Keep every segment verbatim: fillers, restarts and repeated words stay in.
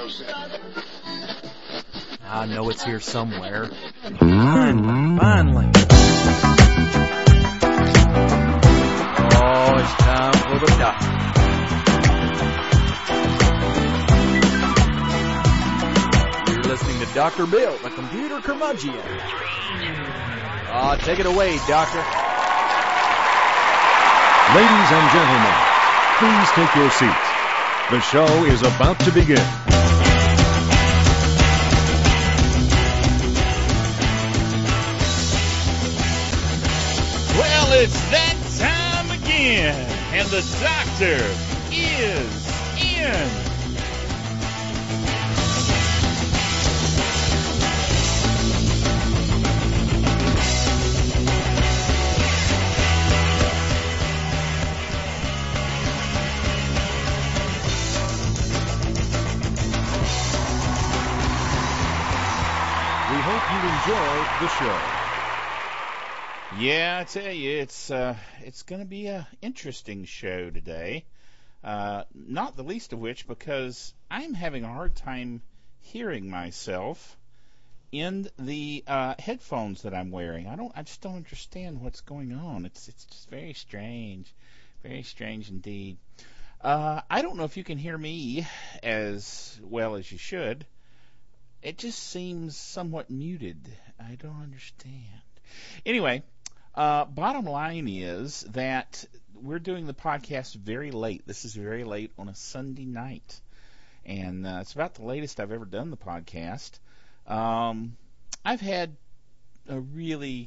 I know it's here somewhere. Finally, finally. Oh, it's time for the doctor. You're listening to Doctor Bill, the computer curmudgeon. Ah, uh, take it away, Doctor. Ladies and gentlemen, please take your seats. The show is about to begin. Well, it's that time again, and the doctor is in. We hope you enjoy the show. Yeah, I tell you, it's uh, it's going to be an interesting show today. Uh, not the least of which because I'm having a hard time hearing myself in the uh, headphones that I'm wearing. I don't, I just don't understand what's going on. It's it's just very strange, very strange indeed. Uh, I don't know if you can hear me as well as you should. It just seems somewhat muted. I don't understand. Anyway. Uh, bottom line is that we're doing the podcast very late. This is very late on a Sunday night. And uh, it's about the latest I've ever done the podcast. Um, I've had a really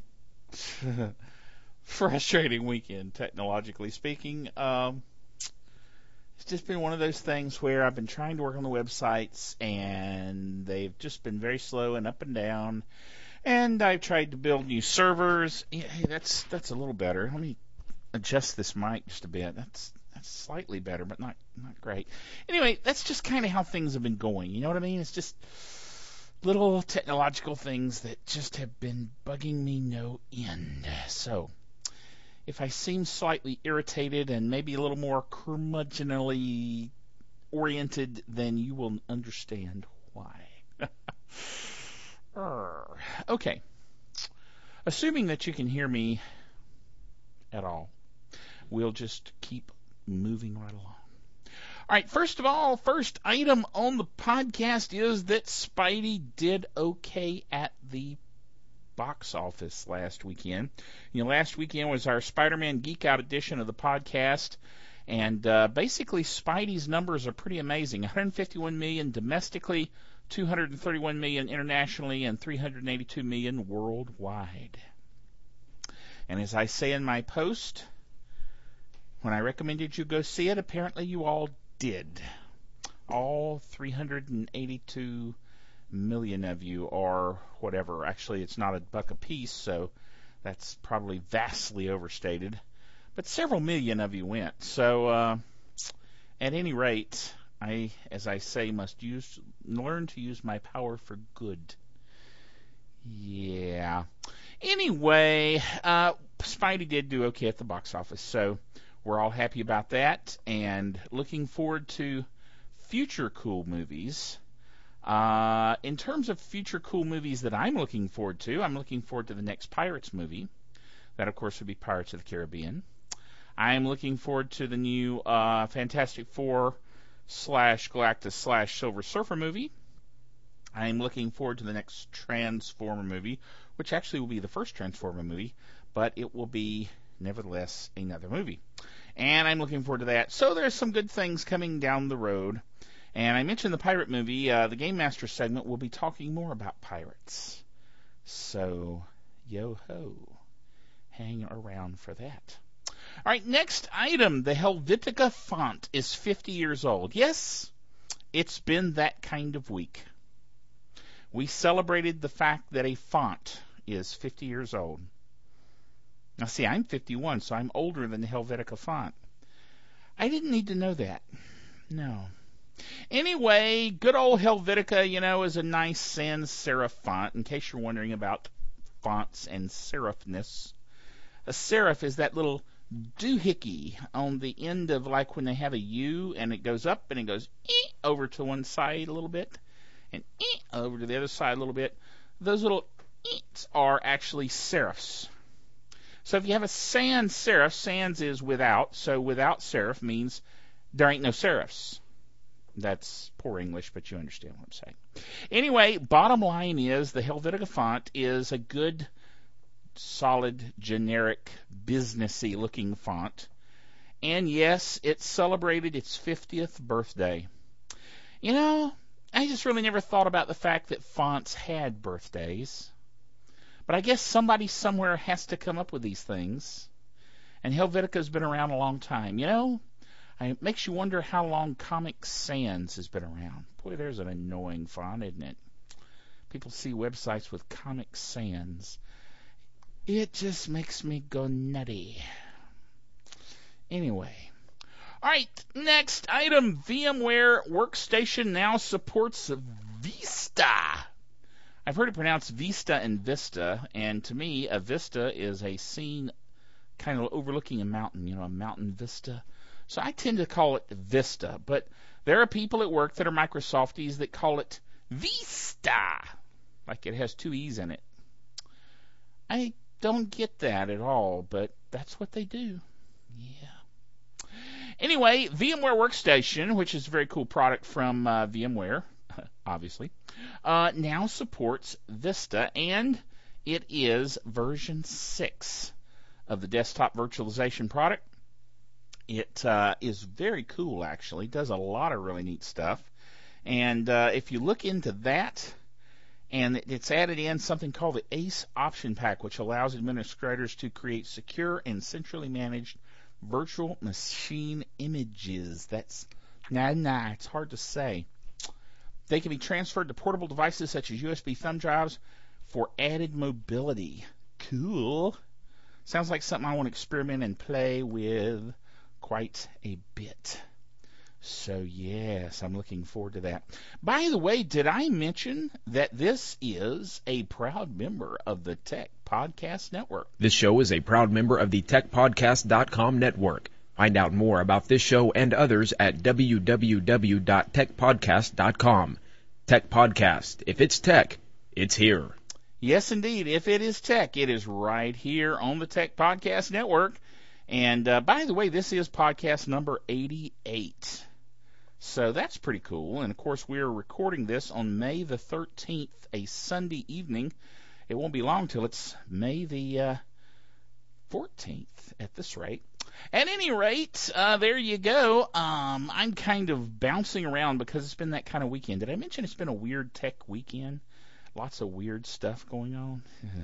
frustrating weekend, technologically speaking. Um, it's just been one of those things where I've been trying to work on the websites, and they've just been very slow and up and down. And I've tried to build new servers. Yeah, hey, that's that's a little better. Let me adjust this mic just a bit. That's that's slightly better, but not not great. Anyway, that's just kind of how things have been going. You know what I mean? It's just little technological things that just have been bugging me no end. So, if I seem slightly irritated and maybe a little more curmudgeonly oriented, then you will understand why. Okay. Assuming that you can hear me at all, we'll just keep moving right along. All right, first of all, first item on the podcast is that Spidey did okay at the box office last weekend. You know, last weekend was our Spider-Man Geek Out edition of the podcast, and uh, basically Spidey's numbers are pretty amazing. one hundred fifty-one million dollars domestically, two hundred thirty-one million dollars internationally, and three hundred eighty-two million dollars worldwide. And as I say in my post, when I recommended you go see it, apparently you all did. All three hundred eighty-two million of you, or whatever. Actually, it's not a buck a piece, so that's probably vastly overstated. But several million of you went. So, uh, at any rate, I, as I say, must use learn to use my power for good. Yeah. Anyway, uh, Spidey did do okay at the box office, so we're all happy about that, and looking forward to future cool movies. Uh, in terms of future cool movies that I'm looking forward to, I'm looking forward to the next Pirates movie. That, of course, would be Pirates of the Caribbean. I'm looking forward to the new uh, Fantastic Four slash Galactus slash Silver Surfer movie. I'm looking forward to the next Transformer movie, which actually will be the first Transformer movie, but it will be, nevertheless, another movie. And I'm looking forward to that. So there's some good things coming down the road. And I mentioned the pirate movie. Uh, the Game Master segment will be talking more about pirates. So, yo-ho. Hang around for that. All right, next item. The Helvetica font is fifty years old. Yes, it's been that kind of week. We celebrated the fact that a font is fifty years old. Now, see, I'm fifty-one, so I'm older than the Helvetica font. I didn't need to know that. No. Anyway, good old Helvetica, you know, is a nice sans serif font, in case you're wondering about fonts and serifness. A serif is that little doohickey on the end of, like when they have a U and it goes up and it goes ee, over to one side a little bit and ee, over to the other side a little bit. Those little eets are actually serifs. So if you have a sans serif, sans is without, so without serif means there ain't no serifs. That's poor English, but you understand what I'm saying. Anyway, bottom line is the Helvetica font is a good, solid, generic, businessy looking font. And yes, it celebrated its fiftieth birthday. You know, I just really never thought about the fact that fonts had birthdays. But I guess somebody somewhere has to come up with these things. And Helvetica's been around a long time. You know, it makes you wonder how long Comic Sans has been around. Boy, there's an annoying font, isn't it? People see websites with Comic Sans. It just makes me go nutty. Anyway. All right, next item. VMware Workstation now supports Vista. I've heard it pronounced Vista and Vista, and to me, a vista is a scene kind of overlooking a mountain, you know, a mountain vista. So I tend to call it Vista, but there are people at work that are Microsofties that call it Vista, like it has two E's in it. I don't get that at all, but that's what they do. Yeah. Anyway, VMware Workstation, which is a very cool product from uh, VMware, obviously, uh, now supports Vista, and it is version six of the desktop virtualization product. It uh, is very cool, actually. It does a lot of really neat stuff. And uh, if you look into that, and it's added in something called the ACE Option Pack, which allows administrators to create secure and centrally managed virtual machine images. That's, nah, nah, it's hard to say. They can be transferred to portable devices such as U S B thumb drives for added mobility. Cool. Sounds like something I want to experiment and play with quite a bit. So, yes, I'm looking forward to that. By the way, did I mention that this is a proud member of the Tech Podcast Network? This show is a proud member of the tech podcast dot com network. Find out more about this show and others at w w w dot tech podcast dot com. Tech Podcast. If it's tech, it's here. Yes, indeed. If it is tech, it is right here on the Tech Podcast Network. And uh, by the way, this is podcast number eighty-eight. So that's pretty cool. And, of course, we're recording this on May the thirteenth, a Sunday evening. It won't be long till it's May the uh, fourteenth at this rate. At any rate, uh, there you go. Um, I'm kind of bouncing around because it's been that kind of weekend. Did I mention it's been a weird tech weekend? Lots of weird stuff going on.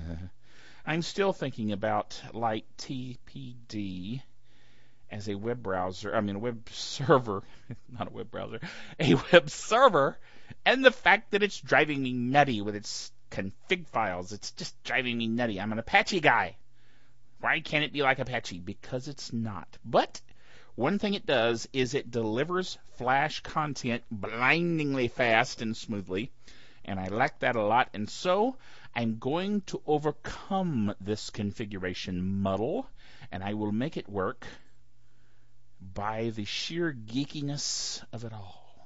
I'm still thinking about Light T P D as a web browser. I mean, a web server, not a web browser, a web server, and the fact that it's driving me nutty with its config files. It's just driving me nutty. I'm an Apache guy. Why can't it be like Apache? Because it's not. But one thing it does is it delivers Flash content blindingly fast and smoothly, and I like that a lot. And so I'm going to overcome this configuration muddle, and I will make it work by the sheer geekiness of it all.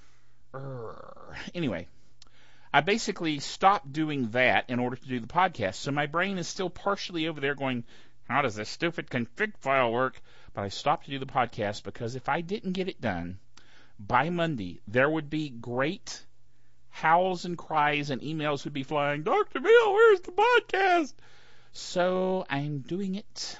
Urgh. Anyway, I basically stopped doing that in order to do the podcast. So my brain is still partially over there going, how does this stupid config file work? But I stopped to do the podcast because if I didn't get it done by Monday, there would be great howls and cries and emails would be flying, Doctor Bill, where's the podcast? So I'm doing it,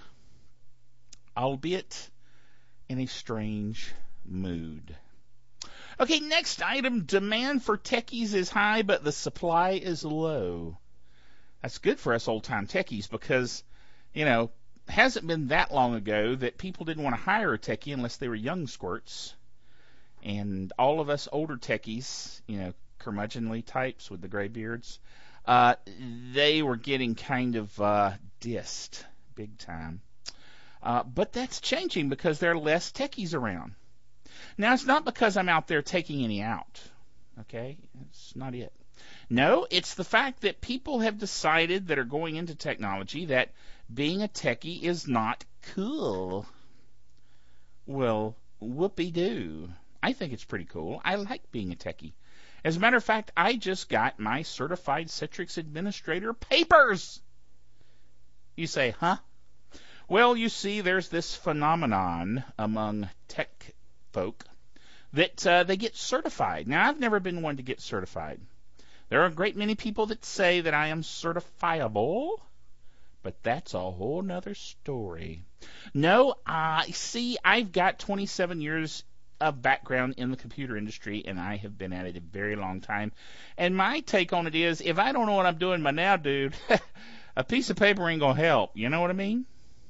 albeit in a strange mood. Okay, next item. Demand for techies is high, but the supply is low. That's good for us old-time techies because, you know, it hasn't been that long ago that people didn't want to hire a techie unless they were young squirts. And all of us older techies, you know, curmudgeonly types with the gray beards, uh, they were getting kind of uh, dissed big time. Uh, but that's changing because there are less techies around. Now, it's not because I'm out there taking any out, okay? It's not it. No, it's the fact that people have decided that are going into technology that being a techie is not cool. Well, whoopee-doo. I think it's pretty cool. I like being a techie. As a matter of fact, I just got my Certified Citrix Administrator papers. You say, huh? Well, you see, there's this phenomenon among tech folk that uh, they get certified. Now, I've never been one to get certified. There are a great many people that say that I am certifiable, but that's a whole nother story. No, uh, see, I've got twenty-seven years of background in the computer industry, and I have been at it a very long time. And my take on it is, if I don't know what I'm doing by now, dude, a piece of paper ain't going to help. You know what I mean?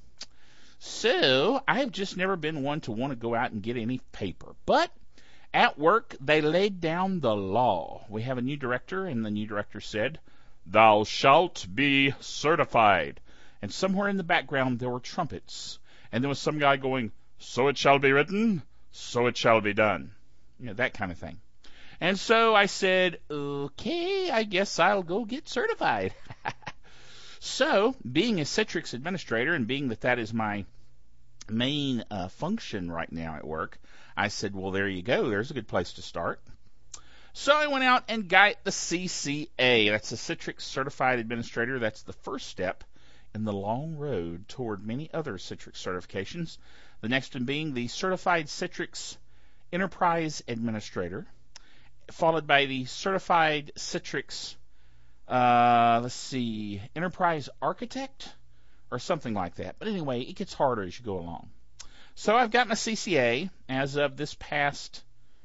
So, I've just never been one to want to go out and get any paper. But at work, they laid down the law. We have a new director, and the new director said, "Thou shalt be certified." And somewhere in the background, there were trumpets. And there was some guy going, "So it shall be written, so it shall be done." You know, that kind of thing. And so I said, okay, I guess I'll go get certified. So, being a Citrix administrator, and being that that is my main uh, function right now at work, I said, well, there you go. There's a good place to start. So I went out and got the C C A. That's the Citrix Certified Administrator. That's the first step in the long road toward many other Citrix certifications. The next one being the Certified Citrix Enterprise Administrator, followed by the Certified Citrix, uh, let's see, Enterprise Architect, or something like that. But anyway, it gets harder as you go along. So I've got my C C A as of this past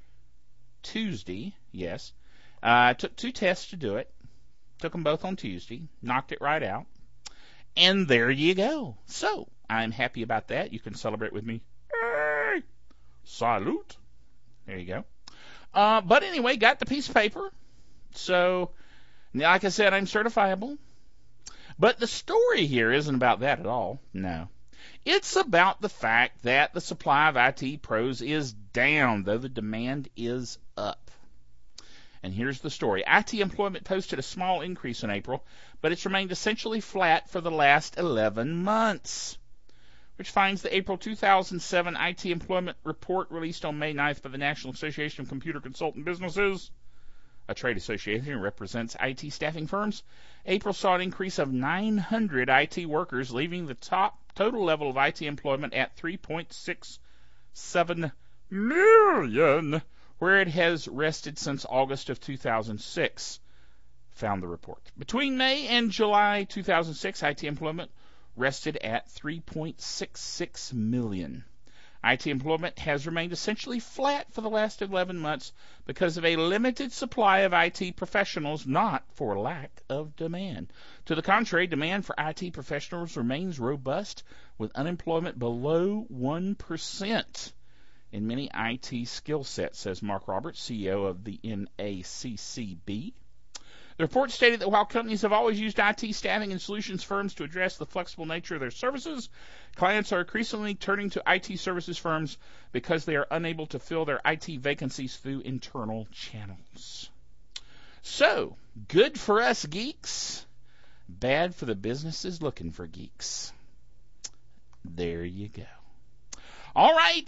Tuesday, yes. Uh, I took two tests to do it. Took them both on Tuesday. Knocked it right out. And there you go. So, I'm happy about that. You can celebrate with me. Hey! Salute. There you go. Uh, but anyway, got the piece of paper. So, like I said, I'm certifiable. But the story here isn't about that at all. No. It's about the fact that the supply of I T pros is down, though the demand is up. And here's the story. I T employment posted a small increase in April, but it's remained essentially flat for the last eleven months, which finds the April two thousand seven I T employment report released on May ninth by the National Association of Computer Consultant Businesses, a trade association that represents I T staffing firms. April saw an increase of nine hundred I T workers, leaving the top total level of I T employment at three point six seven million, where it has rested since August of two thousand six, found the report. Between May and July two thousand six, I T employment rested at three point six six million. I T employment has remained essentially flat for the last eleven months because of a limited supply of I T professionals, not for lack of demand. To the contrary, demand for I T professionals remains robust, with unemployment below one percent in many I T skill sets, says Mark Roberts, C E O of the N A C C B. The report stated that while companies have always used I T staffing and solutions firms to address the flexible nature of their services, clients are increasingly turning to I T services firms because they are unable to fill their I T vacancies through internal channels. So, good for us geeks, bad for the businesses looking for geeks. There you go. All right.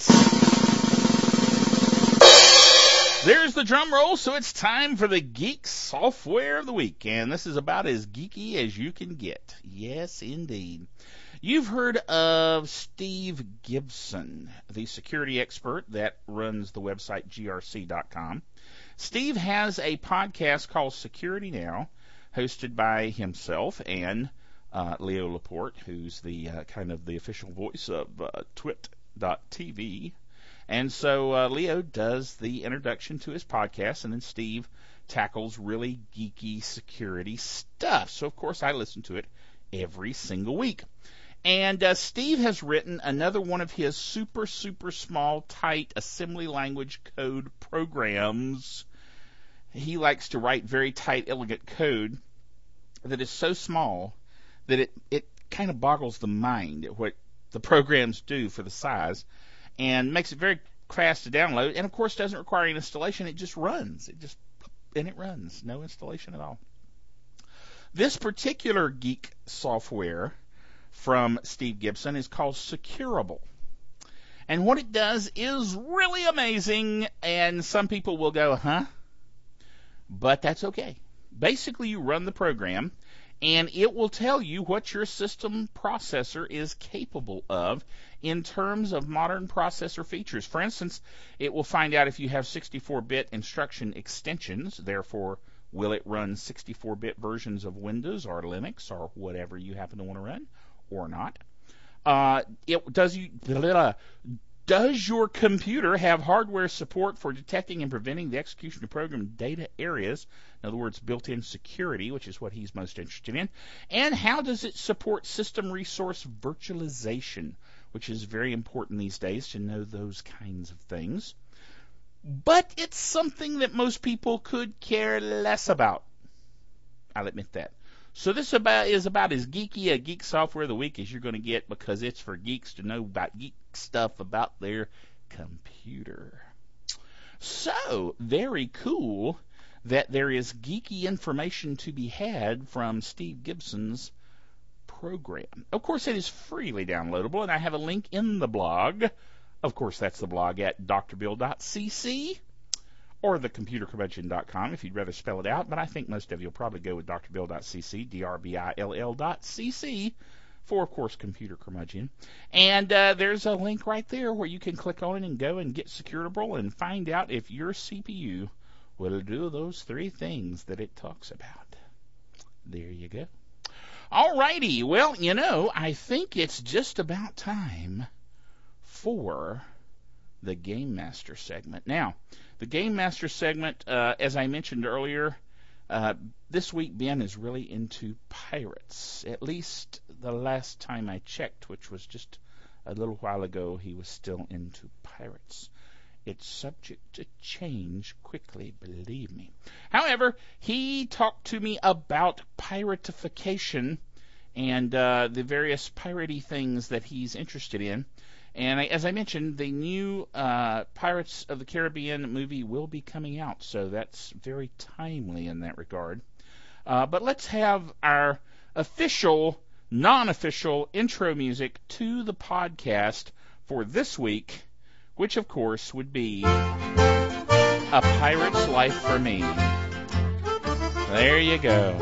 There's the drum roll, so it's time for the Geek Software of the Week, and this is about as geeky as you can get. Yes, indeed. You've heard of Steve Gibson, the security expert that runs the website G R C dot com. Steve has a podcast called Security Now, hosted by himself and uh, Leo Laporte, who's the uh, kind of the official voice of uh, twit dot t v. And so uh, Leo does the introduction to his podcast, and then Steve tackles really geeky security stuff. So, of course, I listen to it every single week. And uh, Steve has written another one of his super, super small, tight assembly language code programs. He likes to write very tight, elegant code that is so small that it, it kind of boggles the mind at what the programs do for the size, and makes it very fast to download, and of course doesn't require any installation. It just runs. It just and it runs. No installation at all. This particular geek software from Steve Gibson is called Securable. And what it does is really amazing, and some people will go, huh? But that's okay. Basically, you run the program, and it will tell you what your system processor is capable of in terms of modern processor features. For instance, it will find out if you have sixty-four bit instruction extensions, therefore, will it run sixty-four bit versions of Windows or Linux or whatever you happen to want to run, or not. Uh, it does you blah, does your computer have hardware support for detecting and preventing the execution of program data areas? In other words, built-in security, which is what he's most interested in. And how does it support system resource virtualization, which is very important these days to know those kinds of things. But it's something that most people could care less about. I'll admit that. So this about is about as geeky a Geek Software of the Week as you're going to get, because it's for geeks to know about geek stuff about their computer. So, very cool that there is geeky information to be had from Steve Gibson's program. Of course, it is freely downloadable, and I have a link in the blog. Of course, that's the blog at d r bill dot c c. or the computer curmudgeon dot com if you'd rather spell it out, but I think most of you will probably go with d r bill dot c c, D R B I L L dot C C, for, of course, Computer Curmudgeon. And uh, there's a link right there where you can click on it and go and get Securable and find out if your C P U will do those three things that it talks about. There you go. Alrighty, well, you know, I think it's just about time for the Game Master segment. Now, the Game Master segment, uh, as I mentioned earlier, uh, this week Ben is really into pirates. At least the last time I checked, which was just a little while ago, he was still into pirates. It's subject to change quickly, believe me. However, he talked to me about piratification and uh, the various piratey things that he's interested in. And I, as I mentioned, the new uh, Pirates of the Caribbean movie will be coming out, so that's very timely in that regard. Uh, but let's have our official, non-official intro music to the podcast for this week, which, of course, would be A Pirate's Life for Me. There you go.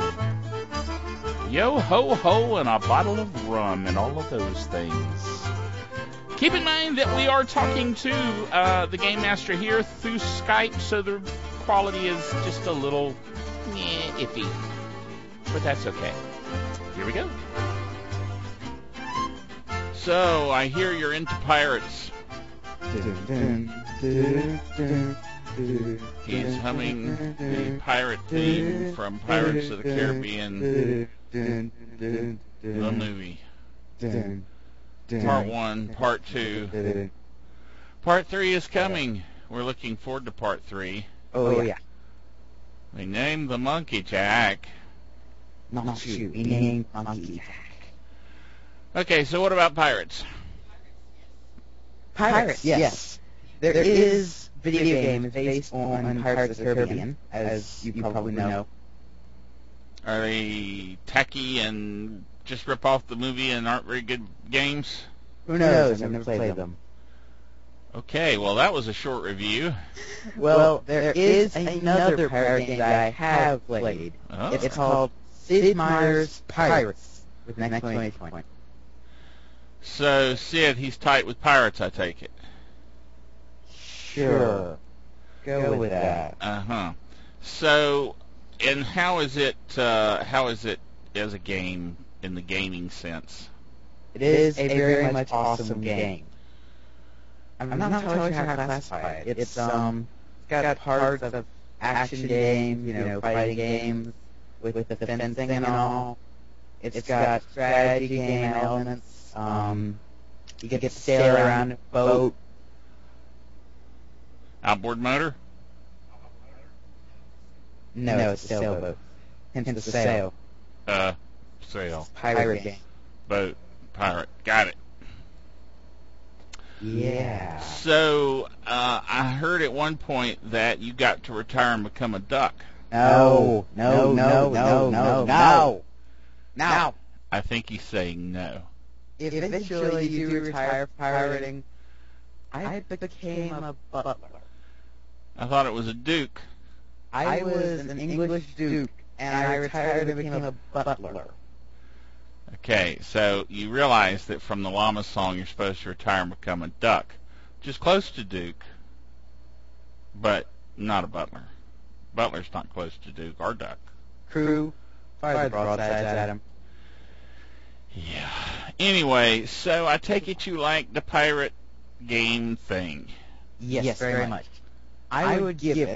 Yo ho ho and a bottle of rum and all of those things. Keep in mind that we are talking to uh, the Game Master here through Skype, so the quality is just a little eh, iffy. But that's okay. Here we go. So, I hear you're into pirates. He's humming the pirate theme from Pirates of the Caribbean, the movie. Part one, part two. Part three is coming. We're looking forward to part three. Oh, yeah. We named the monkey Jack. Not you. We named Monkey Jack. Okay, so what about pirates? Pirates, yes. There is video game based on Pirates of the Caribbean, as you probably know. Are they tacky and just rip off the movie and aren't very good games? Who knows? I've never played them. Okay, well, that was a short review. Well, there is another pirate game that I have played. Oh. It's called Sid Meier's Pirates, with an exclamation point. So, Sid, he's tight with pirates, I take it. Sure. Go with that. Uh-huh. So, and how is it, uh, how is it as a game in the gaming sense? It is a very much awesome game. I'm not entirely sure how to classify it. It's, um, it's got parts of action games, you know, fighting games, with the fencing and all. It's got strategy game elements. Um, you get to sail around a boat. Outboard motor? No, no it's a sailboat. Hence the sail. Uh, sail. Pirate game. Boat. Pirate. Got it. Yeah. So, uh, I heard at one point that you got to retire and become a duck. No, no, no, no, no, no, no. I think he's saying no. eventually you do retire pirating, I became a butler. I thought it was a duke. I was an English duke, and I retired and became a butler. Okay, so you realize that from the llama song you're supposed to retire and become a duck, which is close to duke, but not a butler. Butler's not close to duke or duck. Crew, fire the broadsides at him. Yeah. Anyway, so I take it you like the pirate game thing. Yes, yes very, very much. I, I would give it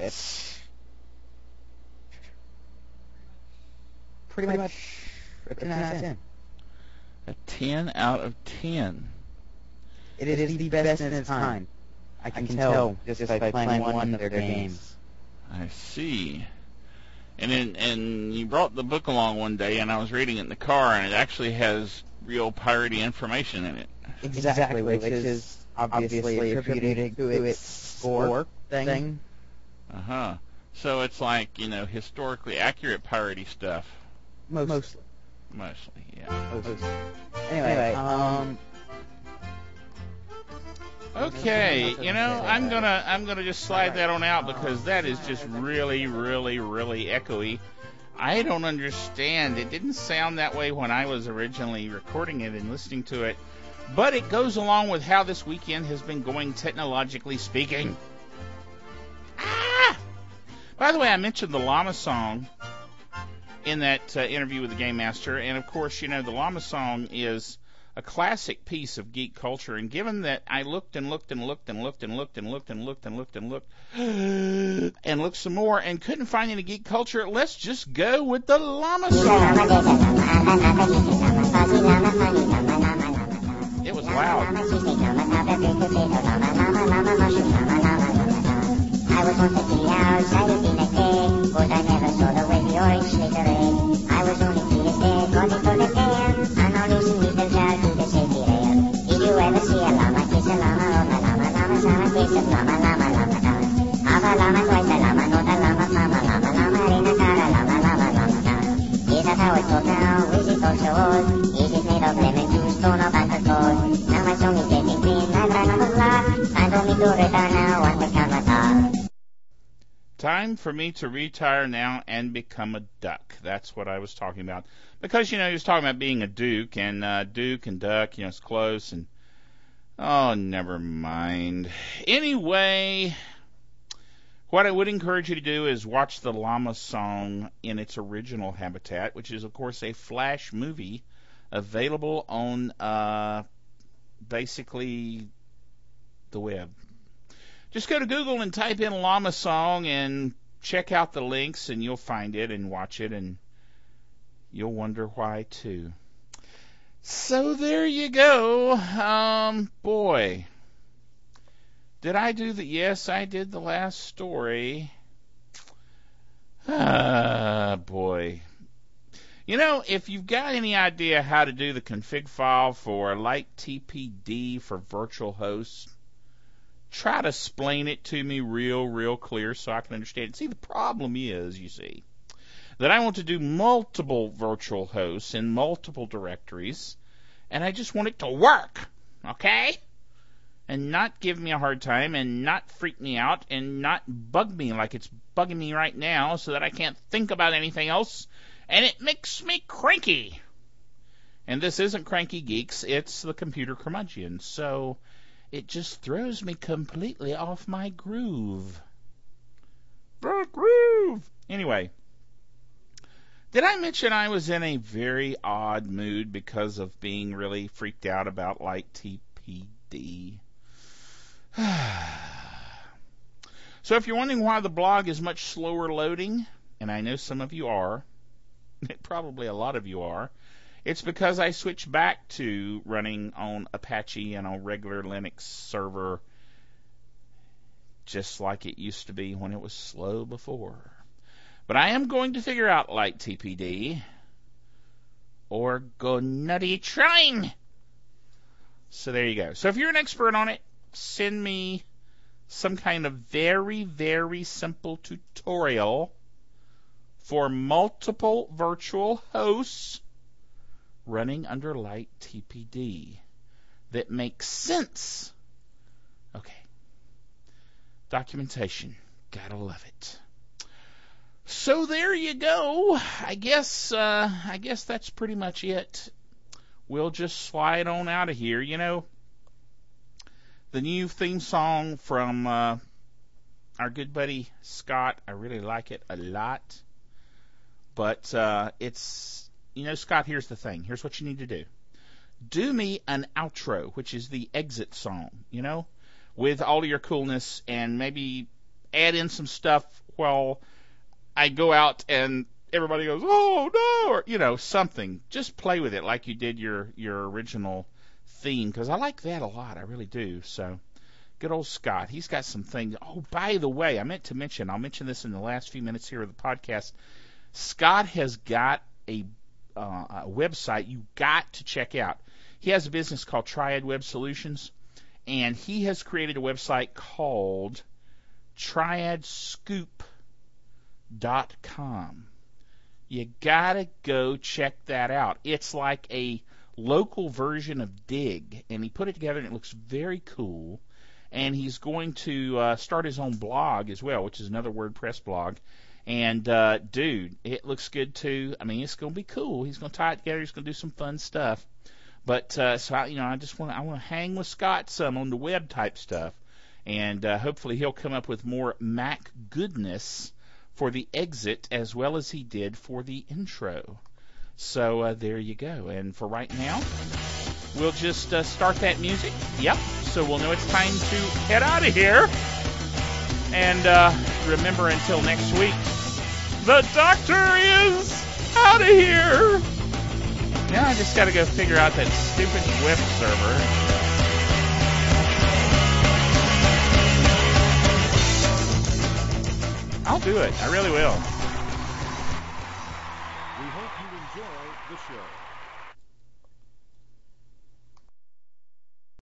pretty, pretty much a ten out of ten. A ten out of ten. It is, it is the best in its kind. I can, I can tell just by playing one of their games. I see. And in, and you brought the book along one day, and I was reading it in the car, and it actually has real piratey information in it. Exactly, which is obviously attributed to its score thing. Uh-huh. So it's like, you know, historically accurate piratey stuff. Mostly. Mostly, yeah. Mostly. Anyway, um... Okay, you know, I'm gonna I'm gonna just slide that on out because that is just really, really, really echoey. I don't understand. It didn't sound that way when I was originally recording it and listening to it, but it goes along with how this weekend has been going, technologically speaking. Ah! By the way, I mentioned the llama song in that uh, interview with the Game Master, and of course, you know, the llama song is a classic piece of geek culture, and given that I looked and looked and looked and looked and looked and looked and looked and looked and looked and looked some more and couldn't find any geek culture, let's just go with the llama song. It was loud. I was on fifty hours, I lived in a cave, but I never saw the way the orange snickered. I was only three years dead, calling for the dam. I'm not losing with the child to the safety rail. Did you ever see a llama kiss a llama? Oh, the llama, llama, llama, kiss a llama, llama, llama, llama. Ava llama, twice a llama, not a llama, mama, llama, llama, reina cara, llama, llama, llama, llama. Is that how it's called now? Is it also old? Is it made of lemon juice, torn up and cold? Now my song is getting clean, I'd rather laugh. Time for me to retire now and become a dog. Time for me to retire now and become a duck. That's what I was talking about. Because, you know, he was talking about being a duke, and uh, duke and duck, you know, it's close, and oh, never mind. Anyway, what I would encourage you to do is watch the llama song in its original habitat, which is, of course, a Flash movie available on uh, basically the web. Just go to Google and type in llama song and check out the links, and you'll find it and watch it, and you'll wonder why, too. So there you go. Um, boy. Did I do the... Yes, I did the last story. Ah, boy. You know, if you've got any idea how to do the config file for Light T P D for virtual hosts, try to explain it to me real, real clear so I can understand it. See, the problem is, you see, that I want to do multiple virtual hosts in multiple directories, and I just want it to work, okay? And not give me a hard time, and not freak me out, and not bug me like it's bugging me right now so that I can't think about anything else, and it makes me cranky. And this isn't Cranky Geeks, it's the Computer Curmudgeon, so it just throws me completely off my groove. The groove! Anyway, did I mention I was in a very odd mood because of being really freaked out about Light T P D? So if you're wondering why the blog is much slower loading, and I know some of you are, probably a lot of you are, it's because I switched back to running on Apache and on regular Linux server, just like it used to be when it was slow before. But I am going to figure out Light T P D, or go nutty trying. So there you go. So if you're an expert on it, send me some kind of very, very simple tutorial for multiple virtual hosts running under light T P D that makes sense. Okay. Documentation. Gotta love it. So there you go. I guess uh, I guess that's pretty much it. We'll just slide on out of here. You know, the new theme song from uh, our good buddy Scott, I really like it a lot. But uh, it's, you know, Scott, here's the thing. Here's what you need to do. Do me an outro, which is the exit song, you know, with all of your coolness, and maybe add in some stuff while I go out and everybody goes, oh, no, or, you know, something. Just play with it like you did your, your original theme, because I like that a lot. I really do. So, good old Scott. He's got some things. Oh, by the way, I meant to mention, I'll mention this in the last few minutes here of the podcast. Scott has got a, uh, a website you got to check out. He has a business called Triad Web Solutions, and he has created a website called triad scoop dot com. You gotta go check that out. It's like a local version of Dig, and he put it together, and it looks very cool. And he's going to uh, start his own blog as well, which is another WordPress blog. And, uh, dude, it looks good, too. I mean, it's going to be cool. He's going to tie it together. He's going to do some fun stuff. But, uh, so, I, you know, I just want to I want to hang with Scott some on the web type stuff. And uh, hopefully he'll come up with more Mac goodness for the exit as well as he did for the intro. So uh, there you go. And for right now, we'll just uh, start that music. Yep. So we'll know it's time to head out of here. And uh, remember, until next week, the doctor is out of here. Now I just got to go figure out that stupid web server. I'll do it. I really will. We hope you enjoy the show.